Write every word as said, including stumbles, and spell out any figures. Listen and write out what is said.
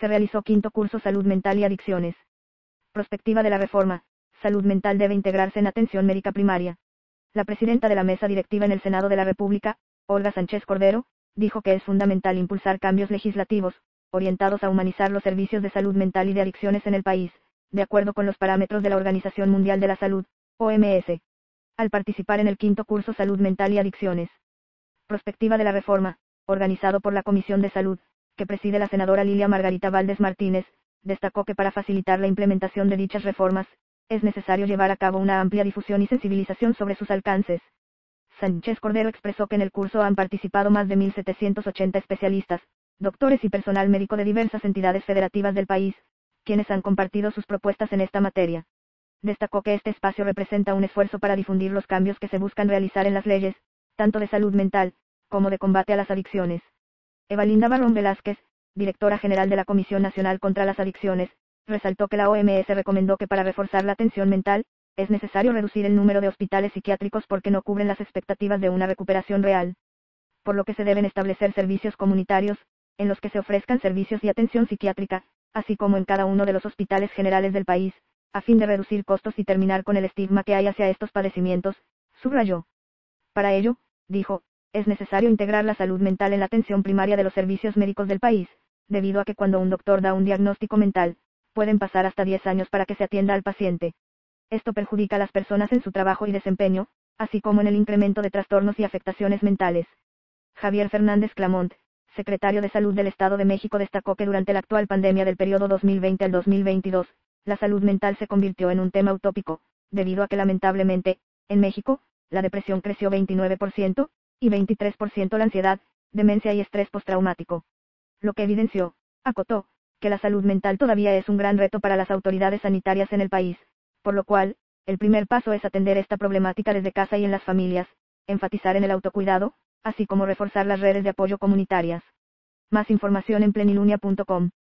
Se realizó quinto curso Salud Mental y Adicciones. Prospectiva de la reforma. Salud mental debe integrarse en atención médica primaria. La presidenta de la mesa directiva en el Senado de la República, Olga Sánchez Cordero, dijo que es fundamental impulsar cambios legislativos, orientados a humanizar los servicios de salud mental y de adicciones en el país, de acuerdo con los parámetros de la Organización Mundial de la Salud, O M S. Al participar en el quinto curso Salud Mental y Adicciones. Prospectiva de la reforma, organizado por la Comisión de Salud, que preside la senadora Lilia Margarita Valdés Martínez, destacó que para facilitar la implementación de dichas reformas, es necesario llevar a cabo una amplia difusión y sensibilización sobre sus alcances. Sánchez Cordero expresó que en el curso han participado más de mil setecientos ochenta especialistas, doctores y personal médico de diversas entidades federativas del país, quienes han compartido sus propuestas en esta materia. Destacó que este espacio representa un esfuerzo para difundir los cambios que se buscan realizar en las leyes, tanto de salud mental, como de combate a las adicciones. Evalinda Barrón Velázquez, directora general de la Comisión Nacional contra las Adicciones, resaltó que la O M S recomendó que para reforzar la atención mental, es necesario reducir el número de hospitales psiquiátricos porque no cubren las expectativas de una recuperación real. Por lo que se deben establecer servicios comunitarios, en los que se ofrezcan servicios de atención psiquiátrica, así como en cada uno de los hospitales generales del país, a fin de reducir costos y terminar con el estigma que hay hacia estos padecimientos, subrayó. Para ello, dijo, es necesario integrar la salud mental en la atención primaria de los servicios médicos del país, debido a que cuando un doctor da un diagnóstico mental, pueden pasar hasta diez años para que se atienda al paciente. Esto perjudica a las personas en su trabajo y desempeño, así como en el incremento de trastornos y afectaciones mentales. Javier Fernández Clamont, secretario de Salud del Estado de México, destacó que durante la actual pandemia del periodo dos mil veinte al dos mil veintidós, la salud mental se convirtió en un tema utópico, debido a que lamentablemente, en México, la depresión creció veintinueve por ciento, y veintitrés por ciento la ansiedad, demencia y estrés postraumático. Lo que evidenció, acotó, que la salud mental todavía es un gran reto para las autoridades sanitarias en el país, por lo cual, el primer paso es atender esta problemática desde casa y en las familias, enfatizar en el autocuidado, así como reforzar las redes de apoyo comunitarias. Más información en plenilunia punto com.